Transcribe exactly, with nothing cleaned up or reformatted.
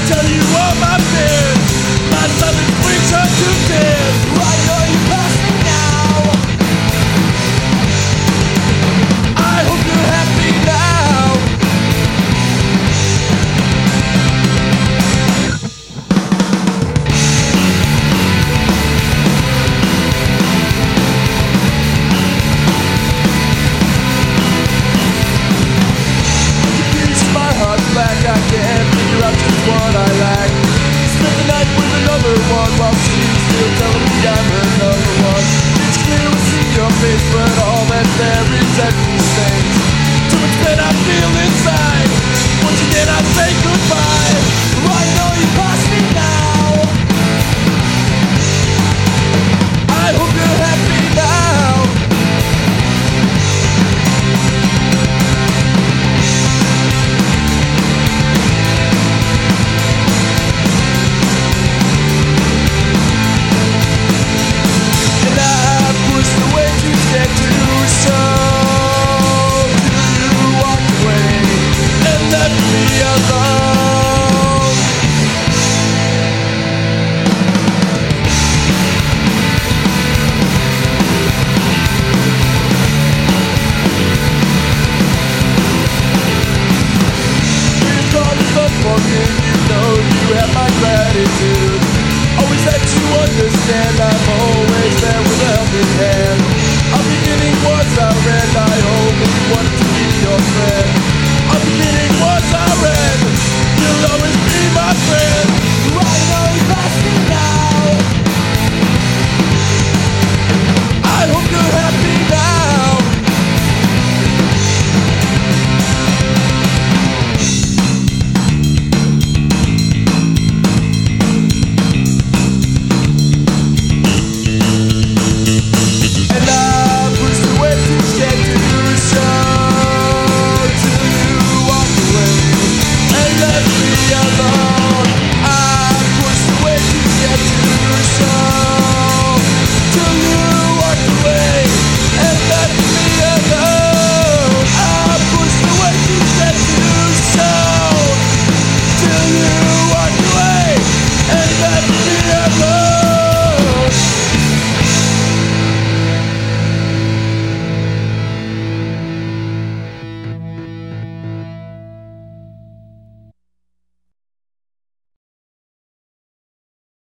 tell you all my fears. My silence brings her to tears. Why are you past me now? I hope you're happy now. Back, I can't figure out just what I lack. Spend the night with another one while she's still telling me I'm her number one. It's clear we see your face, but all that's there is empty space. Too much pain I feel inside. Once again I say goodbye. I know you passed me now. I hope you're happy now. You know you have my gratitude. Always had to understand I'm always